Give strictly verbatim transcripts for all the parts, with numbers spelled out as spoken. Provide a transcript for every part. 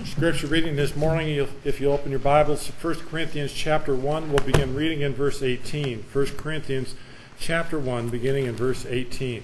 Scripture reading this morning, if you open your Bibles to First Corinthians chapter one, we'll begin reading in verse eighteen. First Corinthians chapter one, beginning in verse eighteen.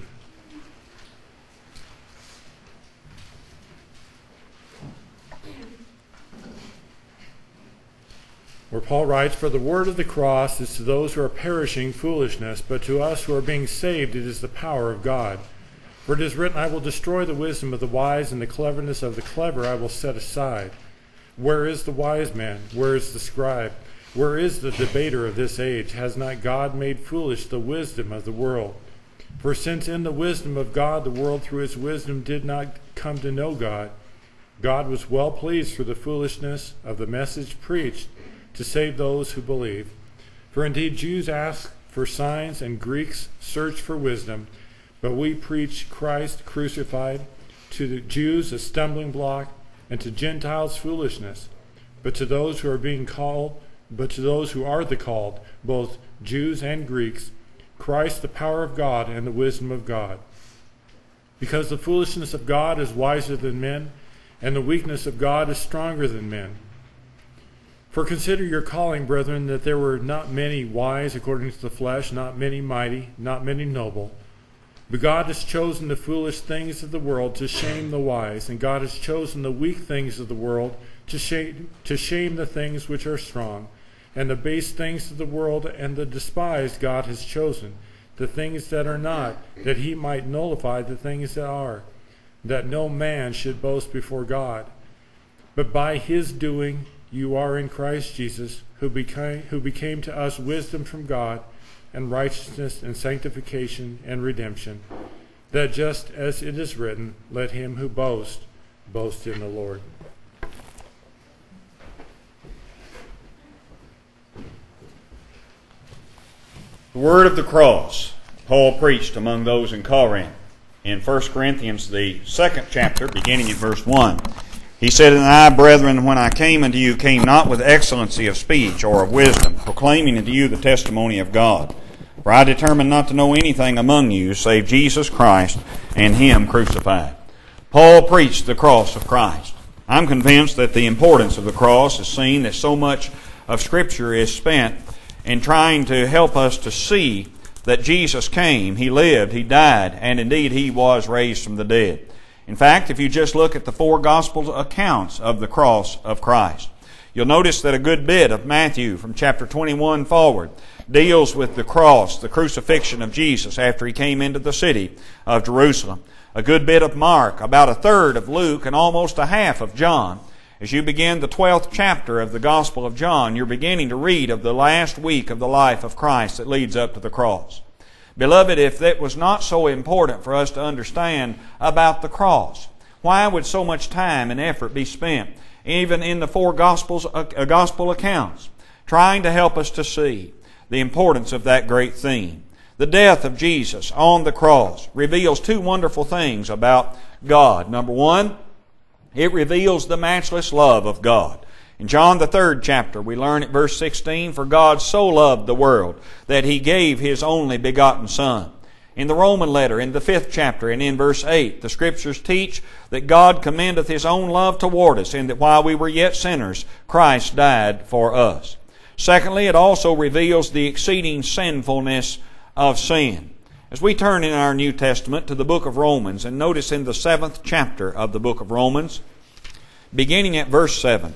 Where Paul writes, "For the word of the cross is to those who are perishing foolishness, but to us who are being saved it is the power of God. For it is written, I will destroy the wisdom of the wise, and the cleverness of the clever I will set aside. Where is the wise man? Where is the scribe? Where is the debater of this age? Has not God made foolish the wisdom of the world? For since in the wisdom of God the world through his wisdom did not come to know God, God was well pleased through the foolishness of the message preached to save those who believe. For indeed Jews ask for signs, and Greeks search for wisdom. But we preach Christ crucified, to the Jews a stumbling block, and to Gentiles foolishness. But to those who are being called, but to those who are the called, both Jews and Greeks, Christ the power of God and the wisdom of God. Because the foolishness of God is wiser than men, and the weakness of God is stronger than men. For consider your calling, brethren, that there were not many wise according to the flesh, not many mighty, not many noble. But God has chosen the foolish things of the world to shame the wise, and God has chosen the weak things of the world to shame, to shame the things which are strong. And the base things of the world and the despised God has chosen, the things that are not, that he might nullify the things that are, that no man should boast before God. But by his doing you are in Christ Jesus, who became, who became to us wisdom from God, and righteousness and sanctification and redemption, that just as it is written, let him who boasts boast in the Lord." The word of the cross Paul preached among those in Corinth. In First Corinthians, the second chapter, beginning at verse one, he said, "And I, brethren, when I came unto you, came not with excellency of speech or of wisdom, proclaiming unto you the testimony of God. For I determined not to know anything among you save Jesus Christ and him crucified." Paul preached the cross of Christ. I'm convinced that the importance of the cross is seen, that so much of Scripture is spent in trying to help us to see that Jesus came, he lived, he died, and indeed he was raised from the dead. In fact, if you just look at the four gospel accounts of the cross of Christ, you'll notice that a good bit of Matthew from chapter twenty-one forward deals with the cross, the crucifixion of Jesus after he came into the city of Jerusalem. A good bit of Mark, about a third of Luke, and almost a half of John. As you begin the twelfth chapter of the Gospel of John, you're beginning to read of the last week of the life of Christ that leads up to the cross. Beloved, if that was not so important for us to understand about the cross, why would so much time and effort be spent, even in the four Gospels, uh, Gospel accounts, trying to help us to see the importance of that great theme? The death of Jesus on the cross reveals two wonderful things about God. Number one, it reveals the matchless love of God. In John the third chapter, we learn at verse sixteen, "For God so loved the world that he gave his only begotten Son." In the Roman letter, in the fifth chapter, and in verse eight, the Scriptures teach that God commendeth his own love toward us, and that while we were yet sinners, Christ died for us. Secondly, it also reveals the exceeding sinfulness of sin. As we turn in our New Testament to the book of Romans, and notice in the seventh chapter of the book of Romans, beginning at verse seven,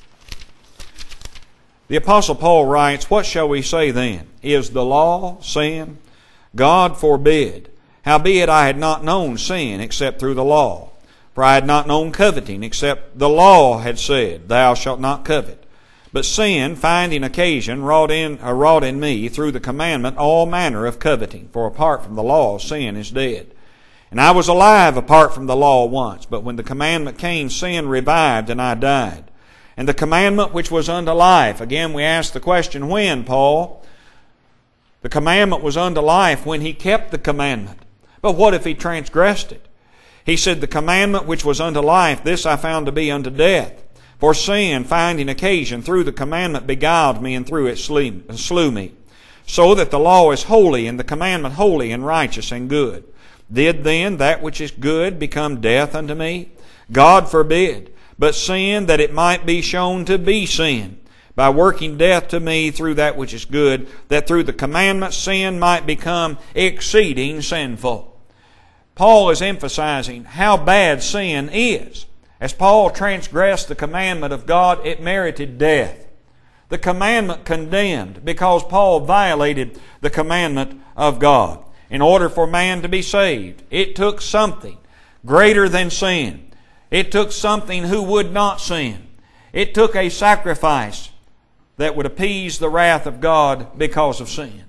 the Apostle Paul writes, "What shall we say then? Is the law sin? God forbid. Howbeit I had not known sin except through the law. For I had not known coveting except the law had said, Thou shalt not covet. But sin, finding occasion, wrought in, uh, wrought in me through the commandment all manner of coveting. For apart from the law, sin is dead. And I was alive apart from the law once, but when the commandment came, sin revived, and I died. And the commandment which was unto life," again we ask the question, when, Paul? The commandment was unto life when he kept the commandment. But what if he transgressed it? He said, "The commandment which was unto life, this I found to be unto death. For sin, finding occasion, through the commandment beguiled me, and through it slew me. So that the law is holy, and the commandment holy and righteous and good. Did then that which is good become death unto me? God forbid. but sin that it might be shown to be sin, by working death to me through that which is good, that through the commandment sin might become exceeding sinful. Paul is emphasizing how bad sin is. As Paul transgressed the commandment of God, it merited death. The commandment condemned because Paul violated the commandment of God. In order for man to be saved, it took something greater than sin. It took something who would not sin. It took a sacrifice that would appease the wrath of God because of sin.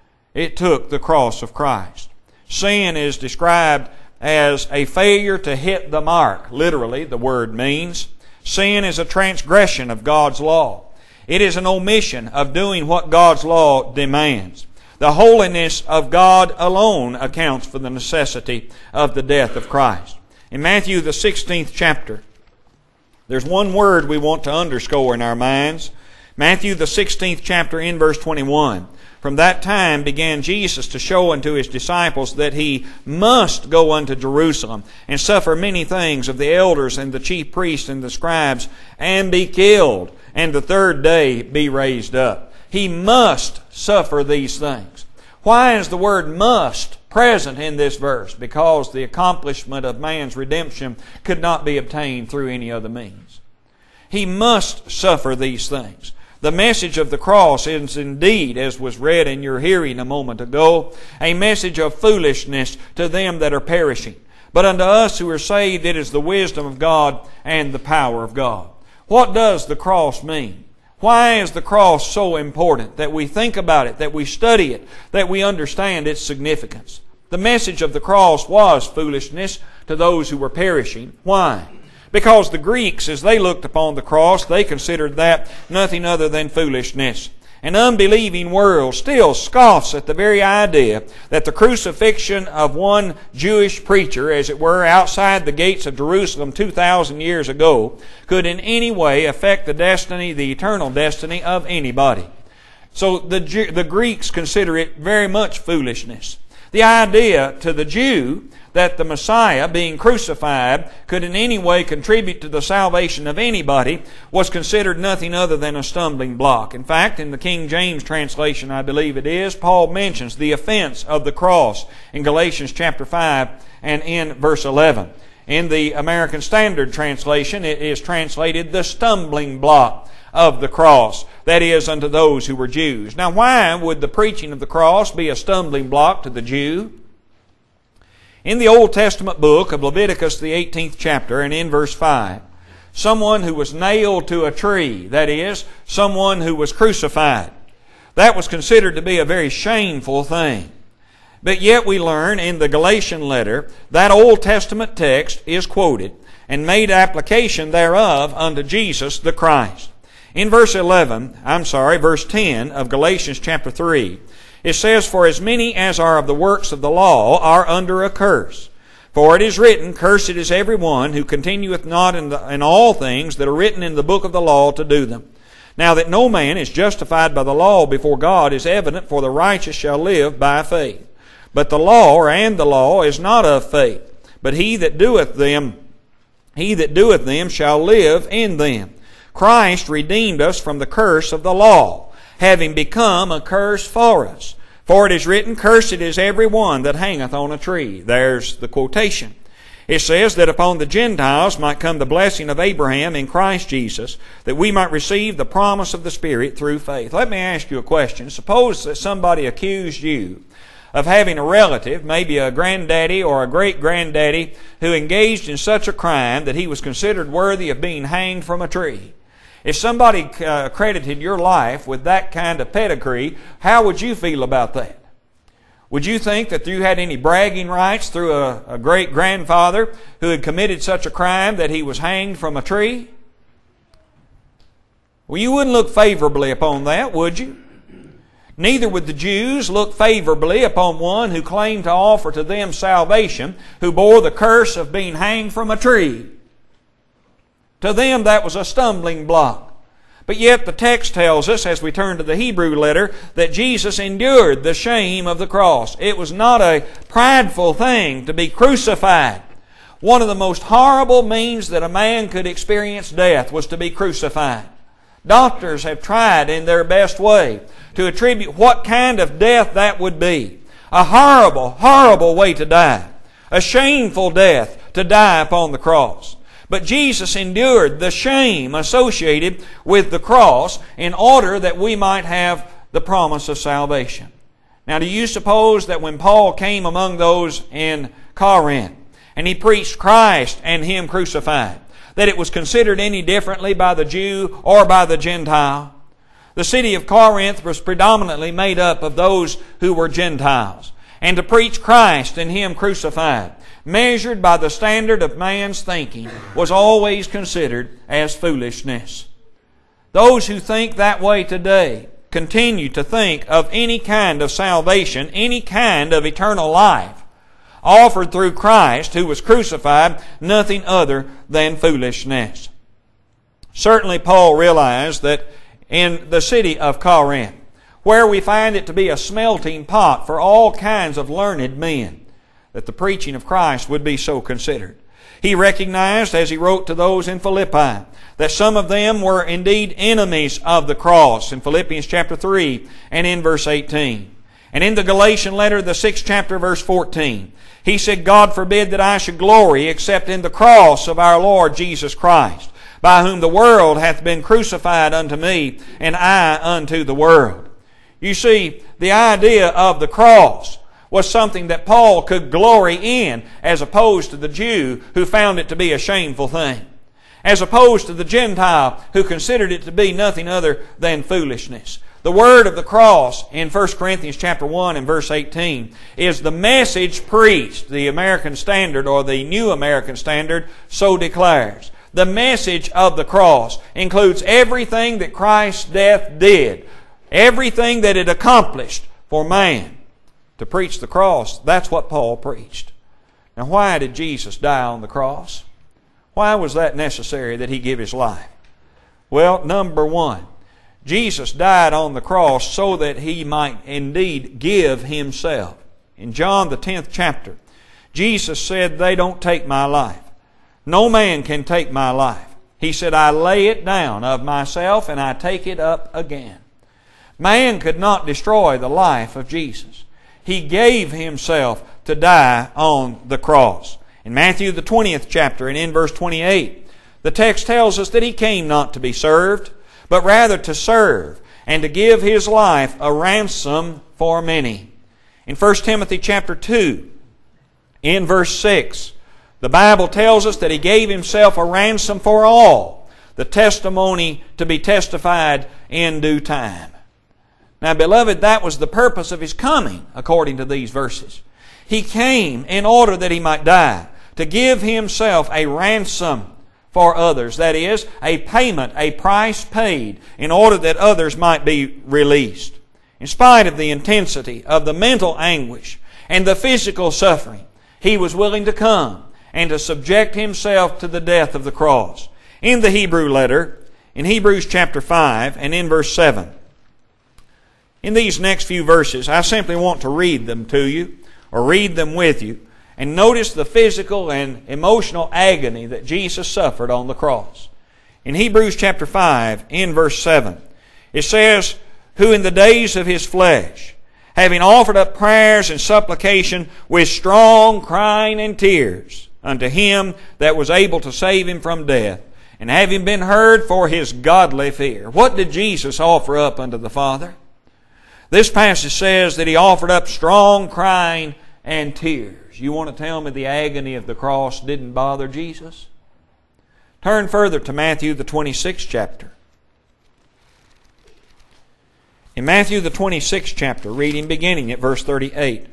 It took the cross of Christ. Sin is described as a failure to hit the mark. Literally, the word means. Sin is a transgression of God's law. It is an omission of doing what God's law demands. The holiness of God alone accounts for the necessity of the death of Christ. In Matthew the sixteenth chapter, there's one word we want to underscore in our minds. Matthew the sixteenth chapter in verse twenty-one. From that time began Jesus to show unto His disciples that He must go unto Jerusalem and suffer many things of the elders and the chief priests and the scribes, and be killed, and the third day be raised up. He must suffer these things. Why is the word must present in this verse? Because the accomplishment of man's redemption could not be obtained through any other means. He must suffer these things. The message of the cross is indeed, as was read in your hearing a moment ago, a message of foolishness to them that are perishing. But unto us who are saved, it is the wisdom of God and the power of God. What does the cross mean? Why is the cross so important that we think about it, that we study it, that we understand its significance? The message of the cross was foolishness to those who were perishing. Why? Because the Greeks, as they looked upon the cross, they considered that nothing other than foolishness. An unbelieving world still scoffs at the very idea that the crucifixion of one Jewish preacher, as it were, outside the gates of Jerusalem two thousand years ago, could in any way affect the destiny, the eternal destiny of anybody. So the, the Greeks consider it very much foolishness. The idea to the Jew that the Messiah, being crucified, could in any way contribute to the salvation of anybody was considered nothing other than a stumbling block. In fact, in the King James translation, I believe it is, Paul mentions the offense of the cross in Galatians chapter five and in verse eleven. In the American Standard translation, it is translated the stumbling block of the cross, that is, unto those who were Jews. Now, why would the preaching of the cross be a stumbling block to the Jew? In the Old Testament book of Leviticus, the eighteenth chapter, and in verse five, someone who was nailed to a tree, that is, someone who was crucified, that was considered to be a very shameful thing. But yet we learn in the Galatian letter that Old Testament text is quoted and made application thereof unto Jesus the Christ. In verse eleven, I'm sorry, verse ten of Galatians chapter three, it says, For as many as are of the works of the law are under a curse. For it is written, Cursed is every one who continueth not in, the, in all things that are written in the book of the law to do them. Now that no man is justified by the law before God is evident, for the righteous shall live by faith. But the law, and the law, is not of faith, but he that doeth them, he that doeth them shall live in them. Christ redeemed us from the curse of the law, having become a curse for us. For it is written, Cursed is every one that hangeth on a tree. There's the quotation. It says that upon the Gentiles might come the blessing of Abraham in Christ Jesus, that we might receive the promise of the Spirit through faith. Let me ask you a question. Suppose that somebody accused you of having a relative, maybe a granddaddy or a great-granddaddy, who engaged in such a crime that he was considered worthy of being hanged from a tree. If somebody uh, credited your life with that kind of pedigree, how would you feel about that? Would you think that you had any bragging rights through a, a great-grandfather who had committed such a crime that he was hanged from a tree? Well, you wouldn't look favorably upon that, would you? Neither would the Jews look favorably upon one who claimed to offer to them salvation, who bore the curse of being hanged from a tree. To them that was a stumbling block. But yet the text tells us, as we turn to the Hebrew letter, that Jesus endured the shame of the cross. It was not a prideful thing to be crucified. One of the most horrible means that a man could experience death was to be crucified. Doctors have tried in their best way to attribute what kind of death that would be. A horrible, horrible way to die. A shameful death to die upon the cross. But Jesus endured the shame associated with the cross in order that we might have the promise of salvation. Now, do you suppose that when Paul came among those in Corinth and he preached Christ and Him crucified, that it was considered any differently by the Jew or by the Gentile? The city of Corinth was predominantly made up of those who were Gentiles. And to preach Christ and Him crucified, measured by the standard of man's thinking, was always considered as foolishness. Those who think that way today continue to think of any kind of salvation, any kind of eternal life offered through Christ who was crucified, nothing other than foolishness. Certainly Paul realized that in the city of Corinth, where we find it to be a smelting pot for all kinds of learned men, that the preaching of Christ would be so considered. He recognized, as he wrote to those in Philippi, that some of them were indeed enemies of the cross in Philippians chapter three and in verse eighteen. And in the Galatian letter, the sixth chapter, verse fourteen, he said, God forbid that I should glory except in the cross of our Lord Jesus Christ, by whom the world hath been crucified unto me, and I unto the world. You see, the idea of the cross was something that Paul could glory in, as opposed to the Jew who found it to be a shameful thing, as opposed to the Gentile who considered it to be nothing other than foolishness. The word of the cross in First Corinthians chapter one and verse eighteen is the message preached. The American Standard, or the New American Standard, so declares. The message of the cross includes everything that Christ's death did, everything that it accomplished for man. To preach the cross, that's what Paul preached. Now, why did Jesus die on the cross? Why was that necessary that He give His life? Well, number one, Jesus died on the cross so that He might indeed give Himself. In John the tenth chapter, Jesus said, they don't take my life. No man can take my life. He said, I lay it down of myself and I take it up again. Man could not destroy the life of Jesus. He gave Himself to die on the cross. In Matthew the twentieth chapter and in verse twenty-eight, the text tells us that He came not to be served, but rather to serve and to give His life a ransom for many. In First Timothy chapter two, in verse six, the Bible tells us that He gave Himself a ransom for all, the testimony to be testified in due time. Now, beloved, that was the purpose of His coming, according to these verses. He came in order that He might die, to give Himself a ransom for others. That is, a payment, a price paid, in order that others might be released. In spite of the intensity of the mental anguish and the physical suffering, He was willing to come and to subject Himself to the death of the cross. In the Hebrew letter, in Hebrews chapter five and in verse seven, in these next few verses, I simply want to read them to you, or read them with you, and notice the physical and emotional agony that Jesus suffered on the cross. In Hebrews chapter five, in verse seven, it says, who in the days of His flesh, having offered up prayers and supplication with strong crying and tears unto Him that was able to save him from death, and having been heard for His godly fear. What did Jesus offer up unto the Father? This passage says that He offered up strong crying and tears. You want to tell me the agony of the cross didn't bother Jesus? Turn further to Matthew the twenty-sixth chapter. In Matthew the twenty-sixth chapter, reading beginning at verse thirty-eight.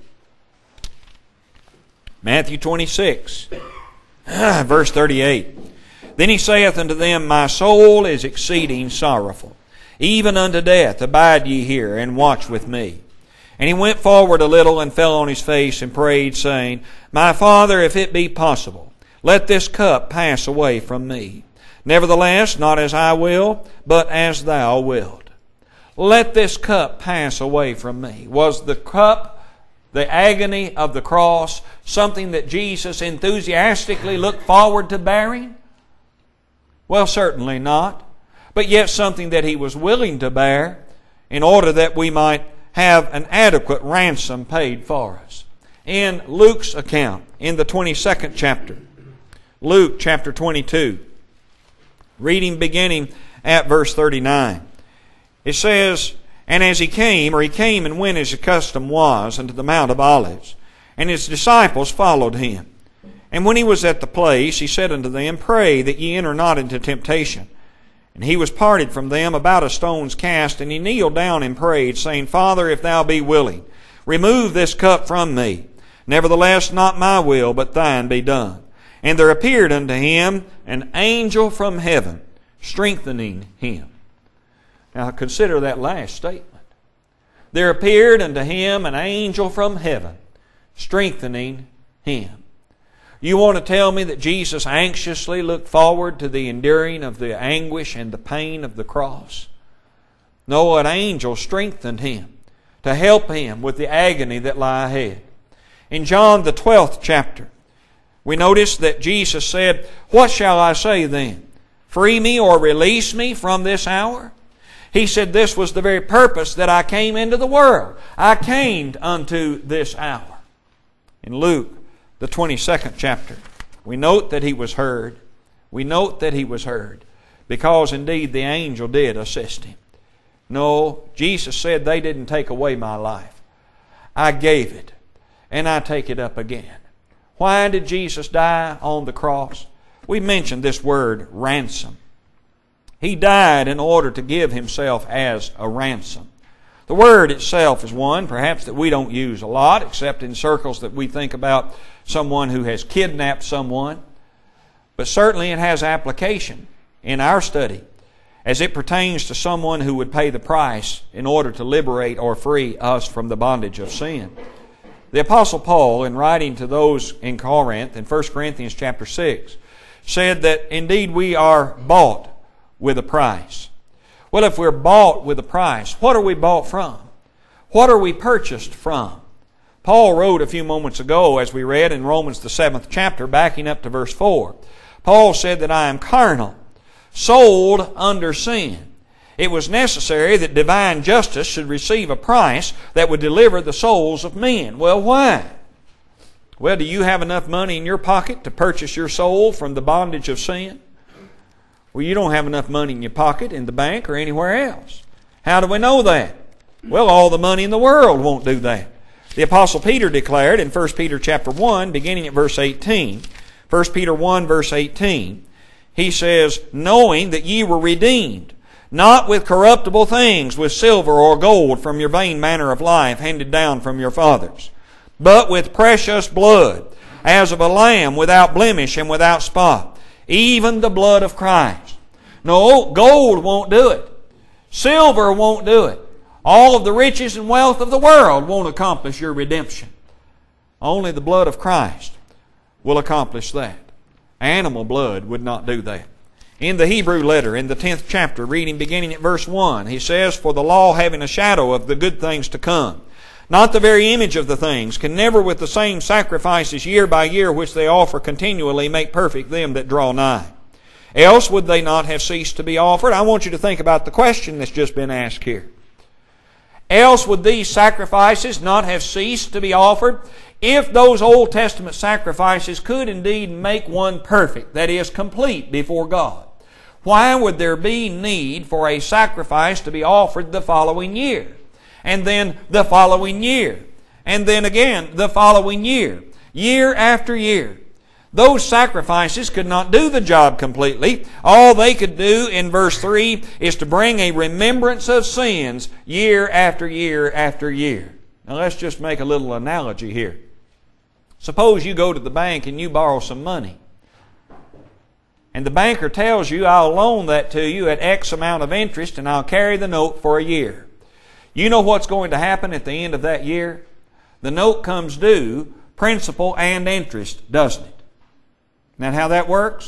Matthew twenty-six, verse thirty-eight. Then He saith unto them, my soul is exceeding sorrowful, even unto death. Abide ye here, and watch with me. And He went forward a little, and fell on His face, and prayed, saying, my Father, if it be possible, let this cup pass away from me. Nevertheless, not as I will, but as Thou wilt. Let this cup pass away from me. Was the cup the agony of the cross something that Jesus enthusiastically looked forward to bearing? Well, certainly not. But yet something that He was willing to bear in order that we might have an adequate ransom paid for us. In Luke's account, in the twenty-second chapter, Luke chapter twenty-two, reading beginning at verse thirty-nine, it says, "And as he came, or he came and went as his custom was, unto the Mount of Olives, and his disciples followed him. And when he was at the place, he said unto them, Pray that ye enter not into temptation. And he was parted from them about a stone's cast, and he kneeled down and prayed, saying, Father, if thou be willing, remove this cup from me. Nevertheless, not my will, but thine be done. And there appeared unto him an angel from heaven, strengthening him." Now consider that last statement. There appeared unto him an angel from heaven, strengthening him. You want to tell me that Jesus anxiously looked forward to the enduring of the anguish and the pain of the cross? No, an angel strengthened him to help him with the agony that lie ahead. In John the twelfth chapter, we notice that Jesus said, What shall I say then? Free me or release me from this hour? He said this was the very purpose that I came into the world. I came unto this hour. In Luke, the twenty-second chapter, we note that he was heard. We note that he was heard because indeed the angel did assist him. No, Jesus said they didn't take away my life. I gave it and I take it up again. Why did Jesus die on the cross? We mentioned this word ransom. He died in order to give Himself as a ransom. The word itself is one perhaps that we don't use a lot, except in circles that we think about someone who has kidnapped someone. But certainly it has application in our study as it pertains to someone who would pay the price in order to liberate or free us from the bondage of sin. The Apostle Paul, in writing to those in Corinth, in First Corinthians chapter six, said that indeed we are bought with a price. Well, if we're bought with a price, what are we bought from? What are we purchased from? Paul wrote a few moments ago, as we read in Romans the seventh chapter, backing up to verse four. Paul said that I am carnal, sold under sin. It was necessary that divine justice should receive a price that would deliver the souls of men. Well, why? Well, do you have enough money in your pocket to purchase your soul from the bondage of sin? Well, you don't have enough money in your pocket, in the bank, or anywhere else. How do we know that? Well, all the money in the world won't do that. The Apostle Peter declared in First Peter chapter one, beginning at verse eighteen, First Peter one, verse eighteen, he says, knowing that ye were redeemed, not with corruptible things, with silver or gold from your vain manner of life handed down from your fathers, but with precious blood, as of a lamb without blemish and without spot, even the blood of Christ. No, gold won't do it. Silver won't do it. All of the riches and wealth of the world won't accomplish your redemption. Only the blood of Christ will accomplish that. Animal blood would not do that. In the Hebrew letter, in the tenth chapter, reading beginning at verse one, he says, For the law having a shadow of the good things to come, not the very image of the things, can never with the same sacrifices year by year which they offer continually make perfect them that draw nigh. Else would they not have ceased to be offered? I want you to think about the question that's just been asked here. Else would these sacrifices not have ceased to be offered if those Old Testament sacrifices could indeed make one perfect, that is, complete before God? Why would there be need for a sacrifice to be offered the following year? And then the following year. And then again the following year. Year after year. Those sacrifices could not do the job completely. All they could do in verse three is to bring a remembrance of sins year after year after year. Now let's just make a little analogy here. Suppose you go to the bank and you borrow some money. And the banker tells you, I'll loan that to you at X amount of interest and I'll carry the note for a year. You know what's going to happen at the end of that year? The note comes due, principal and interest, doesn't it? Isn't that how that works?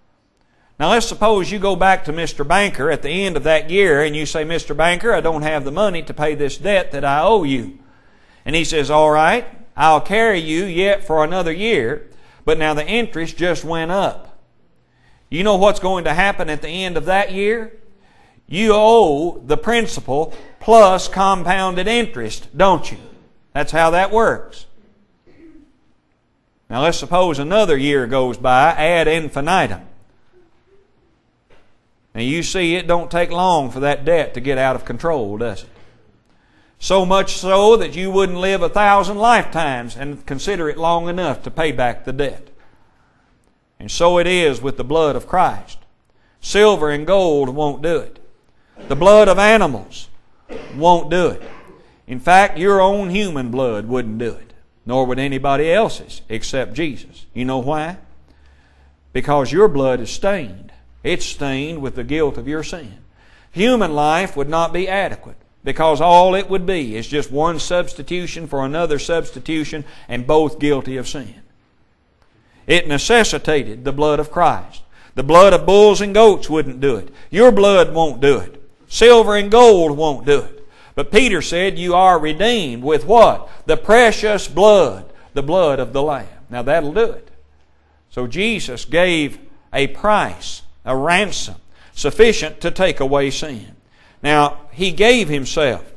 Now let's suppose you go back to Mister Banker at the end of that year and you say, Mister Banker, I don't have the money to pay this debt that I owe you. And He says, all right, I'll carry you yet for another year, but now the interest just went up. You know what's going to happen at the end of that year? You owe the principal plus compounded interest, don't you? That's how that works. Now let's suppose another year goes by, ad infinitum. Now you see, it don't take long for that debt to get out of control, does it? So much so that you wouldn't live a thousand lifetimes and consider it long enough to pay back the debt. And so it is with the blood of Christ. Silver and gold won't do it. The blood of animals won't do it. In fact, your own human blood wouldn't do it, nor would anybody else's except Jesus. You know why? Because your blood is stained. It's stained with the guilt of your sin. Human life would not be adequate, because all it would be is just one substitution for another substitution, and both guilty of sin. It necessitated the blood of Christ. The blood of bulls and goats wouldn't do it. Your blood won't do it. Silver and gold won't do it. But Peter said you are redeemed with what? The precious blood, the blood of the Lamb. Now that'll do it. So Jesus gave a price, a ransom, sufficient to take away sin. Now, He gave Himself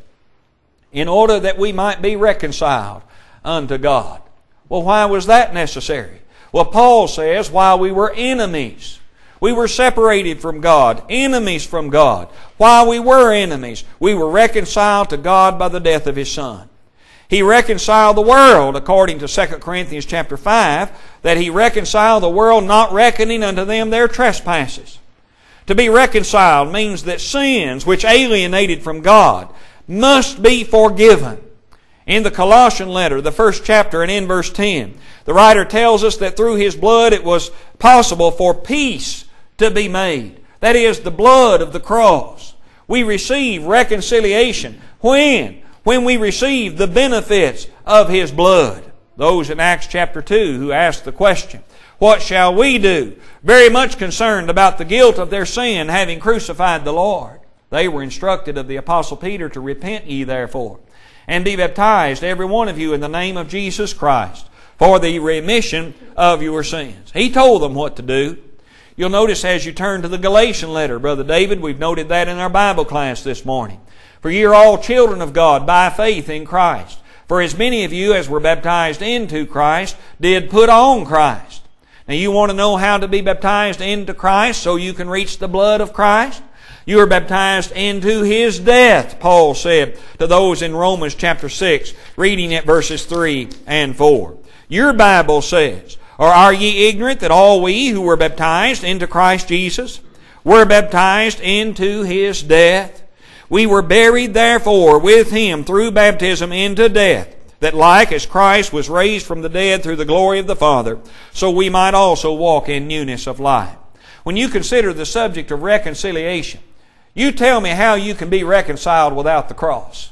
in order that we might be reconciled unto God. Well, why was that necessary? Well, Paul says, while we were enemies, we were separated from God, enemies from God. While we were enemies, we were reconciled to God by the death of His Son. He reconciled the world, according to Second Corinthians chapter five, that He reconciled the world, not reckoning unto them their trespasses. To be reconciled means that sins which alienated from God must be forgiven. In the Colossian letter, the first chapter and in verse ten, the writer tells us that through His blood it was possible for peace to be made. That is, the blood of the cross. We receive reconciliation. When? When we receive the benefits of His blood. Those in Acts chapter two who asked the question, what shall we do? Very much concerned about the guilt of their sin, having crucified the Lord. They were instructed of the Apostle Peter to repent ye therefore, and be baptized every one of you in the name of Jesus Christ, for the remission of your sins. He told them what to do. You'll notice as you turn to the Galatian letter, Brother David, we've noted that in our Bible class this morning. For ye are all children of God by faith in Christ. For as many of you as were baptized into Christ did put on Christ. Now you want to know how to be baptized into Christ so you can reach the blood of Christ? You are baptized into His death, Paul said to those in Romans chapter six, reading at verses three and four. Your Bible says, or are ye ignorant that all we who were baptized into Christ Jesus were baptized into His death? We were buried therefore with Him through baptism into death, that like as Christ was raised from the dead through the glory of the Father, so we might also walk in newness of life. When you consider the subject of reconciliation, you tell me how you can be reconciled without the cross.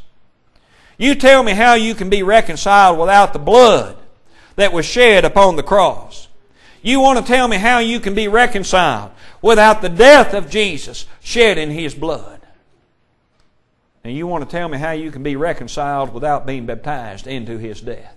You tell me how you can be reconciled without the blood that was shed upon the cross. You want to tell me how you can be reconciled without the death of Jesus shed in His blood. And you want to tell me how you can be reconciled without being baptized into His death.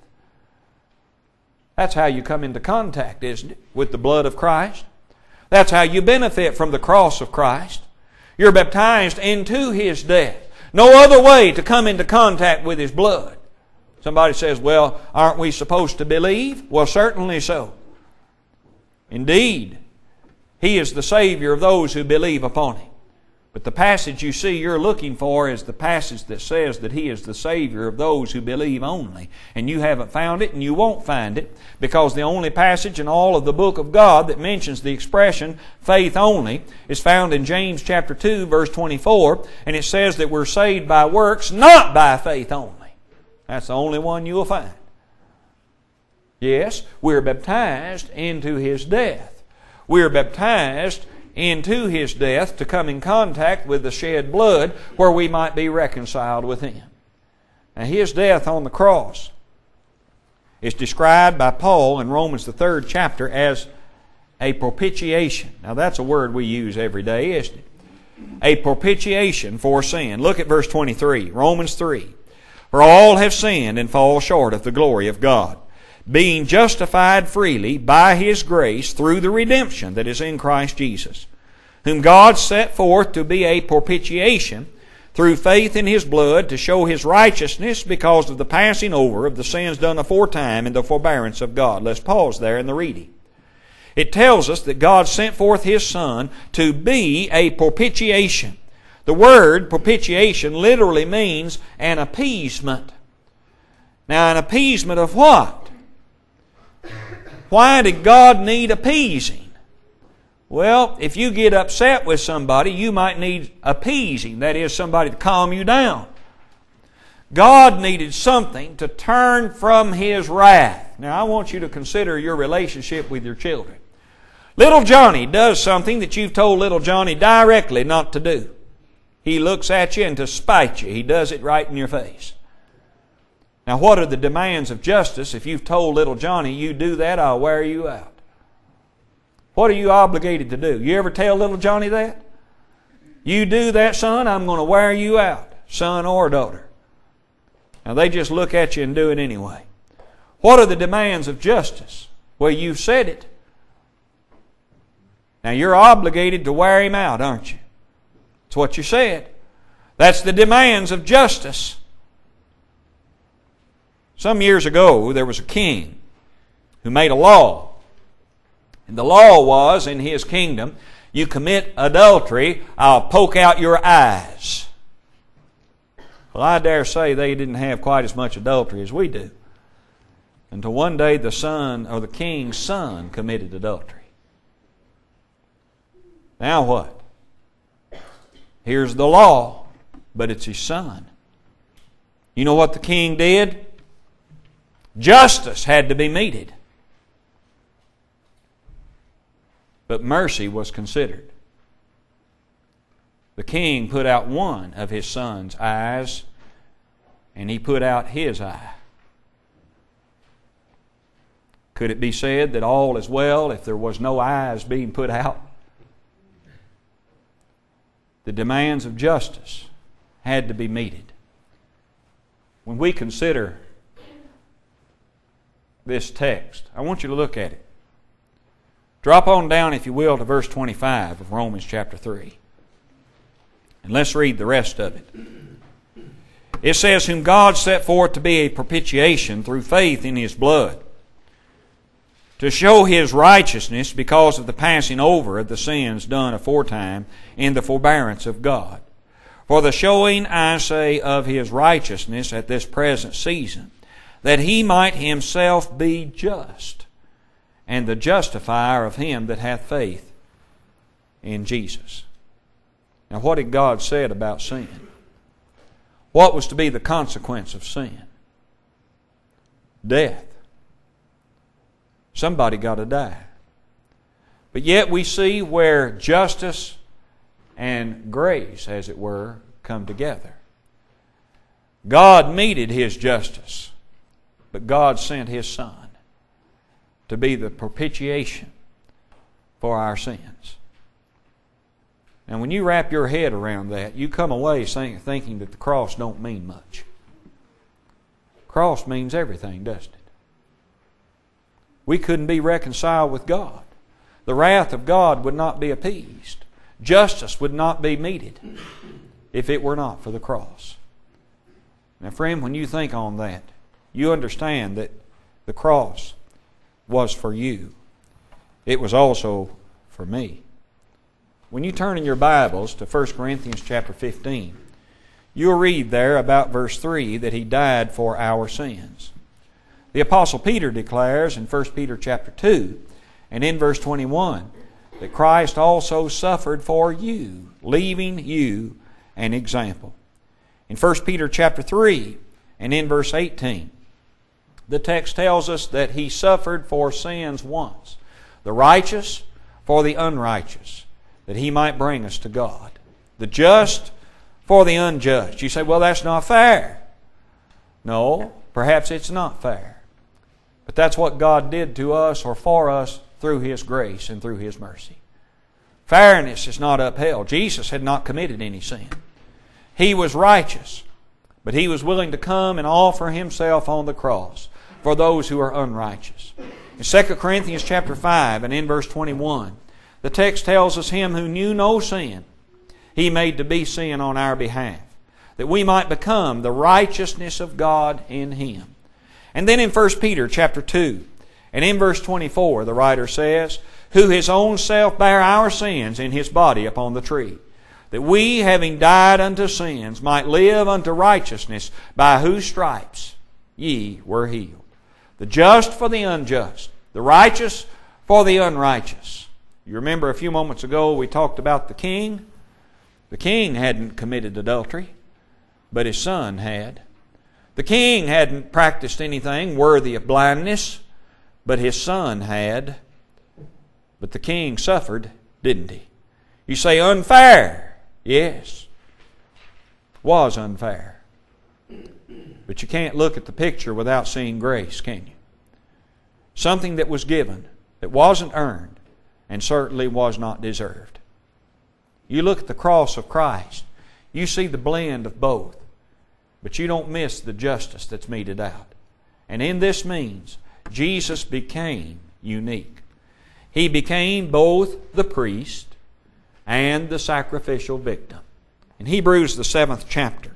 That's how you come into contact, isn't it, with the blood of Christ? That's how you benefit from the cross of Christ. You're baptized into His death. No other way to come into contact with His blood. Somebody says, well, aren't we supposed to believe? Well, certainly so. Indeed, He is the Savior of those who believe upon Him. But the passage you see you're looking for is the passage that says that He is the Savior of those who believe only. And you haven't found it and you won't find it, because the only passage in all of the book of God that mentions the expression faith only is found in James chapter two verse twenty-four, and it says that we're saved by works, not by faith only. That's the only one you'll find. Yes, we're baptized into His death. We're baptized into His death to come in contact with the shed blood where we might be reconciled with Him. Now His death on the cross is described by Paul in Romans the third chapter as a propitiation. Now that's a word we use every day, isn't it? A propitiation for sin. Look at verse twenty-three, Romans three. For all have sinned and fall short of the glory of God, being justified freely by His grace through the redemption that is in Christ Jesus, whom God set forth to be a propitiation through faith in His blood, to show His righteousness because of the passing over of the sins done aforetime in the forbearance of God. Let's pause there in the reading. It tells us that God sent forth His Son to be a propitiation. The word propitiation literally means an appeasement. Now, an appeasement of what? Why did God need appeasing? Well, if you get upset with somebody, you might need appeasing. That is, somebody to calm you down. God needed something to turn from His wrath. Now, I want you to consider your relationship with your children. Little Johnny does something that you've told little Johnny directly not to do. He looks at you and to spite you, he does it right in your face. Now, what are the demands of justice? If you've told little Johnny, you do that, I'll wear you out. What are you obligated to do? You ever tell little Johnny that? You do that, son, I'm going to wear you out, son or daughter. Now, they just look at you and do it anyway. What are the demands of justice? Well, you've said it. Now, you're obligated to wear him out, aren't you? That's what you said. That's the demands of justice. Some years ago, there was a king who made a law. And the law was, in his kingdom, you commit adultery, I'll poke out your eyes. Well, I dare say they didn't have quite as much adultery as we do. Until one day the son, or the king's son, committed adultery. Now what? Here's the law, but it's his son. You know what the king did? Justice had to be meted. But mercy was considered. The king put out one of his son's eyes, and he put out his eye. Could it be said that all is well if there was no eyes being put out? The demands of justice had to be meted. When we consider this text, I want you to look at it. Drop on down, if you will, to verse twenty-five of Romans chapter three. And let's read the rest of it. It says, whom God set forth to be a propitiation through faith in His blood, to show His righteousness because of the passing over of the sins done aforetime in the forbearance of God. For the showing, I say, of His righteousness at this present season, that He might Himself be just, and the justifier of him that hath faith in Jesus. Now, what had God said about sin? What was to be the consequence of sin? Death. Somebody got to die. But yet we see where justice and grace, as it were, come together. God meted His justice, but God sent His Son to be the propitiation for our sins. And when you wrap your head around that, you come away thinking that the cross don't mean much. Cross means everything, doesn't it? We couldn't be reconciled with God. The wrath of God would not be appeased. Justice would not be meted if it were not for the cross. Now, friend, when you think on that, you understand that the cross was for you. It was also for me. When you turn in your Bibles to First Corinthians chapter fifteen, you'll read there about verse three that He died for our sins. The Apostle Peter declares in First Peter chapter two and in verse twenty-one that Christ also suffered for you, leaving you an example. In First Peter chapter three and in verse eighteen, the text tells us that He suffered for sins once, the righteous for the unrighteous, that He might bring us to God, the just for the unjust. You say, well, that's not fair. No, perhaps it's not fair. But that's what God did to us or for us through His grace and through His mercy. Fairness is not upheld. Jesus had not committed any sin. He was righteous, but He was willing to come and offer Himself on the cross for those who are unrighteous. In Second Corinthians chapter five and in verse twenty-one, the text tells us, Him who knew no sin, He made to be sin on our behalf, that we might become the righteousness of God in Him. And then in First Peter chapter two and in verse twenty-four, the writer says, who His own self bare our sins in His body upon the tree, that we, having died unto sins, might live unto righteousness, by whose stripes ye were healed. The just for the unjust, the righteous for the unrighteous. You remember a few moments ago we talked about the king? The king hadn't committed adultery, but his son had. The king hadn't practiced anything worthy of blindness, but his son had. But the king suffered, didn't he? You say unfair. Yes, was unfair. But you can't look at the picture without seeing grace, can you? Something that was given, that wasn't earned, and certainly was not deserved. You look at the cross of Christ, you see the blend of both, but you don't miss the justice that's meted out. And in this means, Jesus became unique. He became both the priest and the sacrificial victim. In Hebrews, the seventh chapter,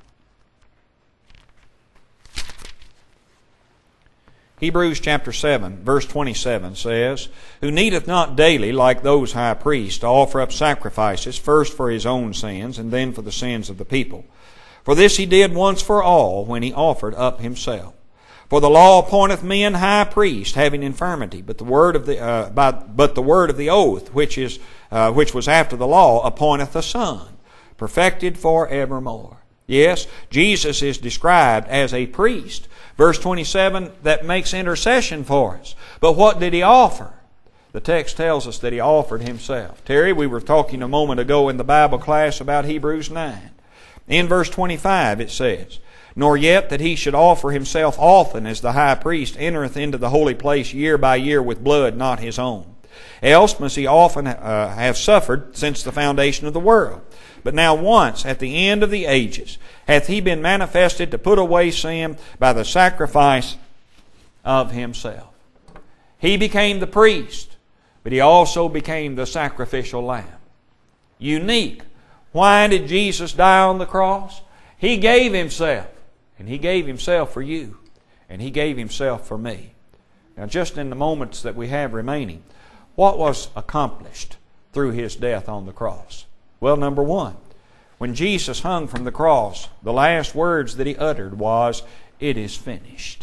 Hebrews chapter seven, verse twenty-seven says, who needeth not daily, like those high priests, to offer up sacrifices, first for his own sins, and then for the sins of the people. For this he did once for all, when he offered up himself. For the law appointeth men high priests, having infirmity, but the word of the uh, by, but the word of the oath, which is uh, which was after the law, appointeth a son, perfected for evermore. Yes, Jesus is described as a priest. Verse twenty-seven, that makes intercession for us. But what did He offer? The text tells us that He offered Himself. Terry, we were talking a moment ago in the Bible class about Hebrews nine. In verse twenty-five it says, nor yet that He should offer Himself often, as the high priest entereth into the holy place year by year with blood not his own. Else must He often uh, have suffered since the foundation of the world. But now once, at the end of the ages, hath He been manifested to put away sin by the sacrifice of Himself. He became the priest, but He also became the sacrificial lamb. Unique. Why did Jesus die on the cross? He gave Himself, and He gave Himself for you, and He gave Himself for me. Now, just in the moments that we have remaining, what was accomplished through His death on the cross? Well, number one, when Jesus hung from the cross, the last words that He uttered was, it is finished.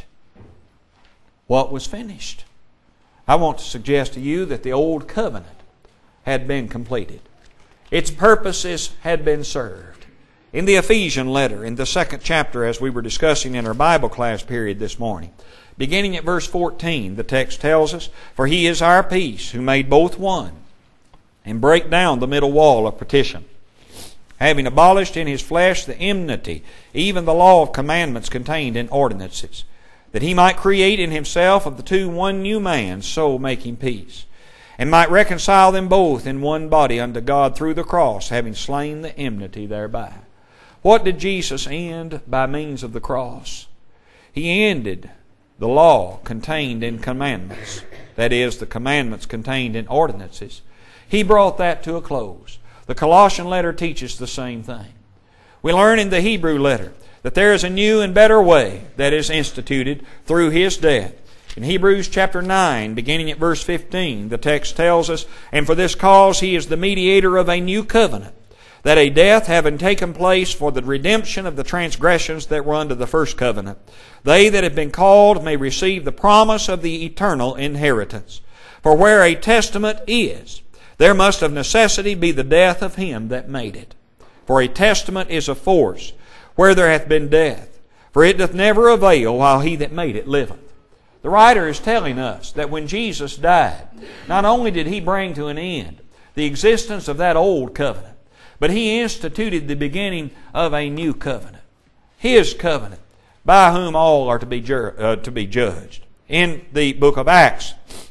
What was finished? I want to suggest to you that the old covenant had been completed. Its purposes had been served. In the Ephesian letter, in the second chapter, as we were discussing in our Bible class period this morning, beginning at verse fourteen, the text tells us, for He is our peace, who made both one, and break down the middle wall of partition, having abolished in His flesh the enmity, even the law of commandments contained in ordinances, that He might create in Himself of the two one new man, so making peace, and might reconcile them both in one body unto God through the cross, having slain the enmity thereby. What did Jesus end by means of the cross? He ended the law contained in commandments, that is, the commandments contained in ordinances. He brought that to a close. The Colossian letter teaches the same thing. We learn in the Hebrew letter that there is a new and better way that is instituted through His death. In Hebrews chapter nine, beginning at verse fifteen, the text tells us, and for this cause He is the mediator of a new covenant, that a death having taken place for the redemption of the transgressions that were under the first covenant, they that have been called may receive the promise of the eternal inheritance. For where a testament is, there must of necessity be the death of him that made it. For a testament is a force, where there hath been death, for it doth never avail while he that made it liveth. The writer is telling us that when Jesus died, not only did He bring to an end the existence of that old covenant, but He instituted the beginning of a new covenant, His covenant, by whom all are to be, ju- uh, to be judged. In the book of Acts,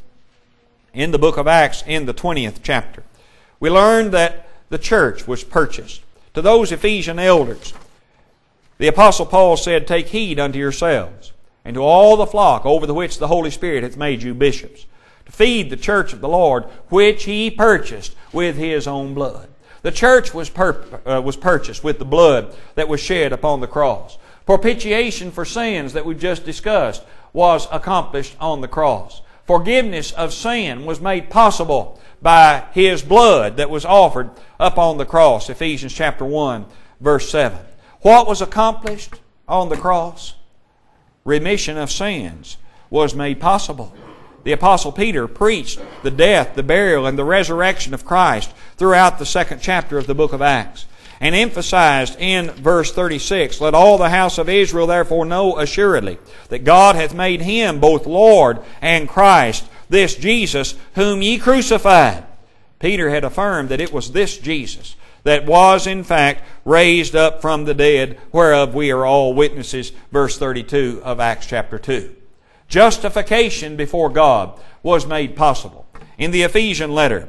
in the book of Acts, in the twentieth chapter, we learn that the church was purchased. To those Ephesian elders, The Apostle Paul said, "Take heed unto yourselves, and to all the flock over the which the Holy Spirit hath made you bishops, to feed the church of the Lord, which He purchased with His own blood." The church was, pur- uh, was purchased with the blood that was shed upon the cross. Propitiation for sins that we've just discussed was accomplished on the cross. Forgiveness of sin was made possible by His blood that was offered up on the cross. Ephesians chapter one, verse seven. What was accomplished on the cross? Remission of sins was made possible. The Apostle Peter preached the death, the burial, and the resurrection of Christ throughout the second chapter of the book of Acts, and emphasized in verse thirty-six, "Let all the house of Israel therefore know assuredly that God hath made Him both Lord and Christ, this Jesus whom ye crucified." Peter had affirmed that it was this Jesus that was in fact raised up from the dead, whereof we are all witnesses, verse thirty-two of Acts chapter two. Justification before God was made possible. In the Ephesian letter,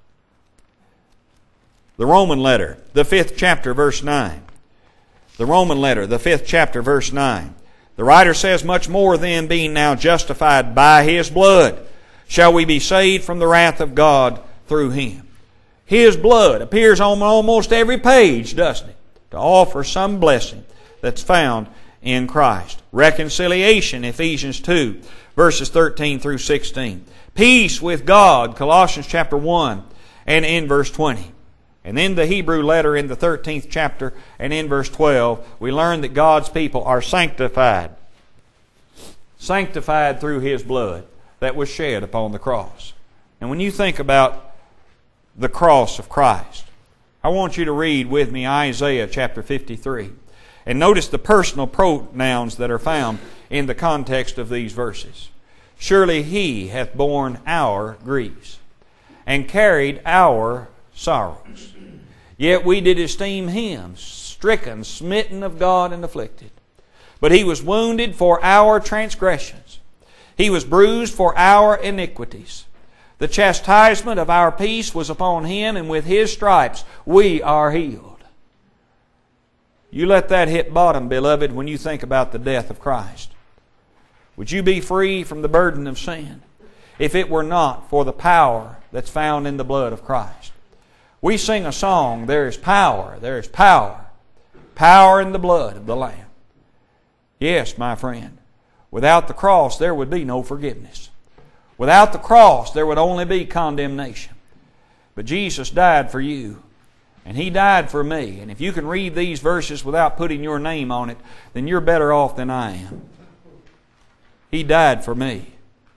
the Roman letter, the fifth chapter, verse nine. The Roman letter, the fifth chapter, verse nine. The writer says, "Much more then, being now justified by His blood, shall we be saved from the wrath of God through Him." His blood appears on almost every page, doesn't it? To offer some blessing that's found in Christ. Reconciliation, Ephesians two, verses thirteen through sixteen. Peace with God, Colossians chapter one, and in verse twenty. And in the Hebrew letter in the thirteenth chapter and in verse twelve, we learn that God's people are sanctified. Sanctified through His blood that was shed upon the cross. And when you think about the cross of Christ, I want you to read with me Isaiah chapter fifty-three. And notice the personal pronouns that are found in the context of these verses. "Surely He hath borne our griefs, and carried our sorrows. Yet we did esteem Him stricken, smitten of God, and afflicted. But He was wounded for our transgressions. He was bruised for our iniquities. The chastisement of our peace was upon Him, and with His stripes we are healed." You let that hit bottom, beloved, when you think about the death of Christ. Would you be free from the burden of sin if it were not for the power that's found in the blood of Christ? We sing a song, "There is power, there is power, power in the blood of the Lamb." Yes, my friend, without the cross there would be no forgiveness. Without the cross there would only be condemnation. But Jesus died for you. And He died for me. And if you can read these verses without putting your name on it, then you're better off than I am. He died for me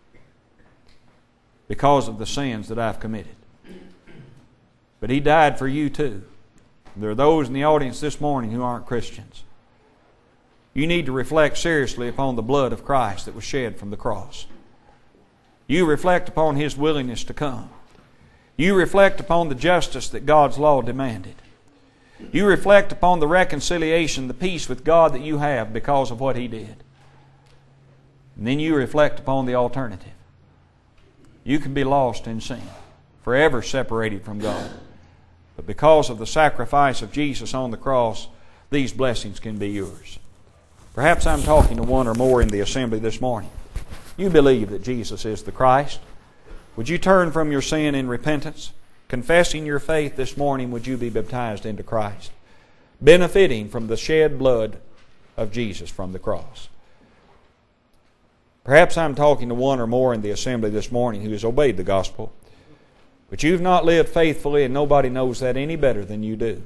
because of the sins that I've committed. But He died for you too. There are those in the audience this morning who aren't Christians. You need to reflect seriously upon the blood of Christ that was shed from the cross. You reflect upon His willingness to come. You reflect upon the justice that God's law demanded. You reflect upon the reconciliation, the peace with God that you have because of what He did. And then you reflect upon the alternative. You can be lost in sin, forever separated from God. But because of the sacrifice of Jesus on the cross, these blessings can be yours. Perhaps I'm talking to one or more in the assembly this morning. You believe that Jesus is the Christ. Would you turn from your sin in repentance? Confessing your faith this morning, would you be baptized into Christ? Benefiting from the shed blood of Jesus from the cross. Perhaps I'm talking to one or more in the assembly this morning who has obeyed the gospel, but you've not lived faithfully, and nobody knows that any better than you do.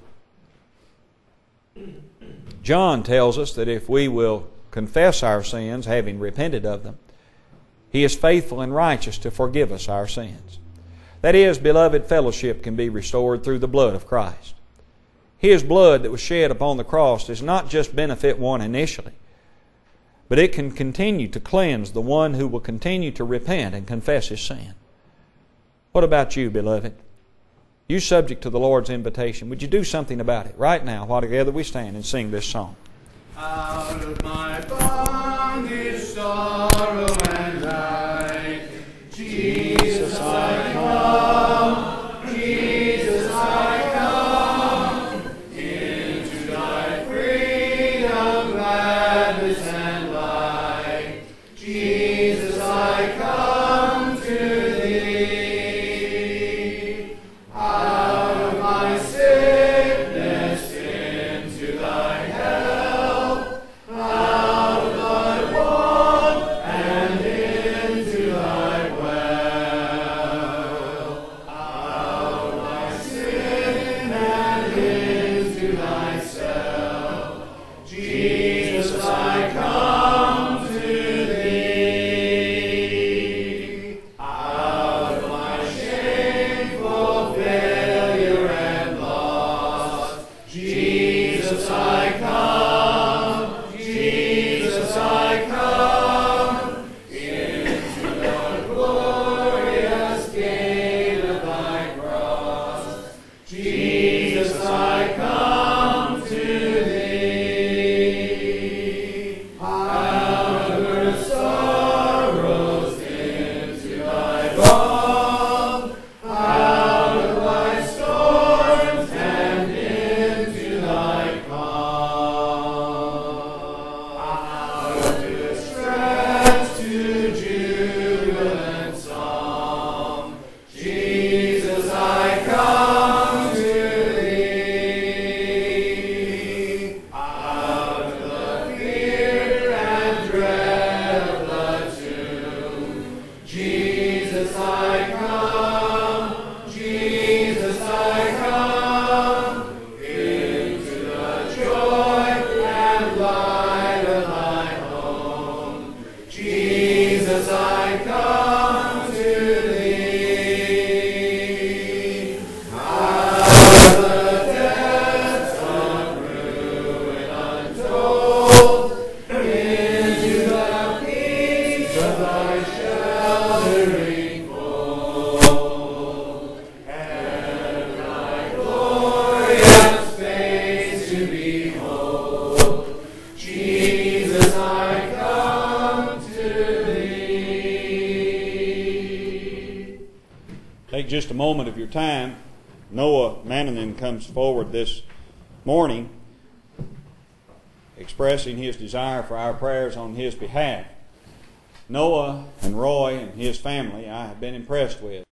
John tells us that if we will confess our sins, having repented of them, He is faithful and righteous to forgive us our sins. That is, beloved, fellowship can be restored through the blood of Christ. His blood that was shed upon the cross does not just benefit one initially, but it can continue to cleanse the one who will continue to repent and confess his sin. What about you, beloved? You subject to the Lord's invitation. Would you do something about it right now while together we stand and sing this song? Out of my bondage, sorrow and light, Jesus I come, Jesus I come, into thy freedom Jesus, I come. Jesus, I come. Into the glorious gate of thy cross. Jesus, I come to thee. Out of earth's sorrows into thy balm. Out of thy storms and into thy calm. Out of distress to jubilant psalm. Jesus, I come to thee. Out of the fear and dread of the tomb. Jesus, I come. Jesus, I come. Into the joy and light of thy home. Jesus, I come to thee. Out of the depths of ruin untold, into the peace of thy sheltering fold, and thy glorious face to behold. Jesus, I come to thee. Take just a moment of your time. Noah Mannanen comes forward this morning expressing his desire for our prayers on his behalf. Noah and Roy and his family I have been impressed with.